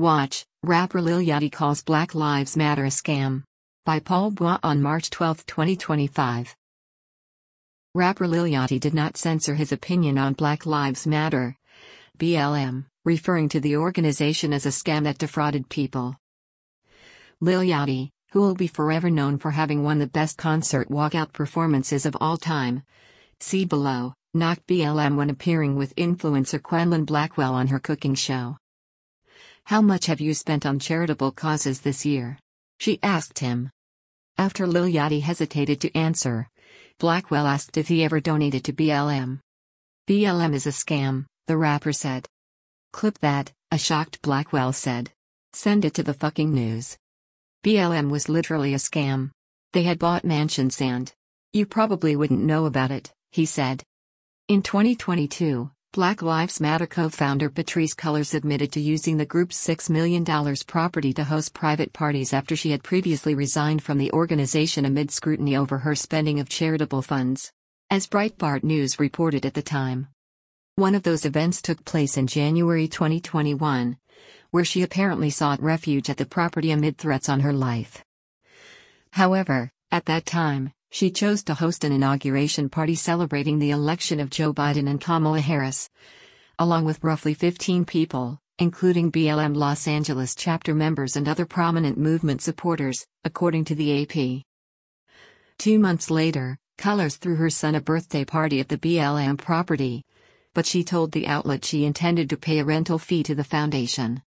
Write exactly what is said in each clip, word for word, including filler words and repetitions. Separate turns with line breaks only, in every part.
Watch, rapper Lil Yachty calls Black Lives Matter a scam. By Paul Bois on March twelfth, twenty twenty-five. Rapper Lil Yachty did not censor his opinion on Black Lives Matter, B L M, referring to the organization as a scam that defrauded people. Lil Yachty, who will be forever known for having one of the best concert walkout performances of all time, see below, knocked B L M when appearing with influencer Quenlin Blackwell on her cooking show. "How much have you spent on charitable causes this year?" she asked him. After Lil Yachty hesitated to answer, Blackwell asked if he ever donated to B L M. "B L M is a scam," the rapper said. "Clip that," a shocked Blackwell said. "Send it to the fucking news." B L M was literally a scam. They had bought mansions and you probably wouldn't know about it, he said. In twenty twenty-two, Black Lives Matter co-founder Patrisse Cullors admitted to using the group's six million dollars property to host private parties after she had previously resigned from the organization amid scrutiny over her spending of charitable funds, as Breitbart News reported at the time. One of those events took place in January twenty twenty-one, where she apparently sought refuge at the property amid threats on her life. However, at that time, she chose to host an inauguration party celebrating the election of Joe Biden and Kamala Harris, along with roughly fifteen people, including B L M Los Angeles chapter members and other prominent movement supporters, according to the A P. Two months later, Cullors threw her son a birthday party at the B L M property, but she told the outlet she intended to pay a rental fee to the foundation.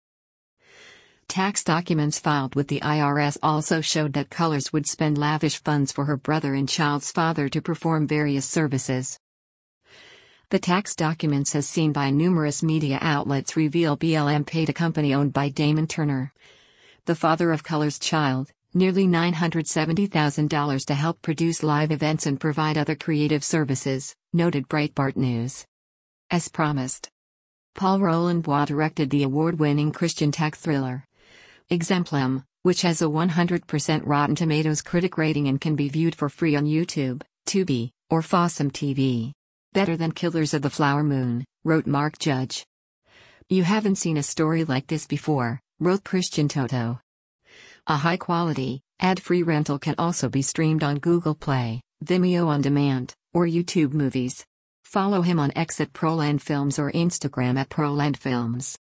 Tax documents filed with the I R S also showed that Cullors would spend lavish funds for her brother and child's father to perform various services. The tax documents, as seen by numerous media outlets, reveal B L M paid a company owned by Damon Turner, the father of Cullors' child, nearly nine hundred seventy thousand dollars to help produce live events and provide other creative services, noted Breitbart News. As promised, Paul Roland Bois directed the award-winning Christian tech thriller Exemplum, which has a one hundred percent Rotten Tomatoes critic rating and can be viewed for free on YouTube, Tubi, or Fossum T V. "Better than Killers of the Flower Moon," wrote Mark Judge. "You haven't seen a story like this before," wrote Christian Toto. A high-quality, ad-free rental can also be streamed on Google Play, Vimeo On Demand, or YouTube Movies. Follow him on X at Proland Films or Instagram at Proland Films.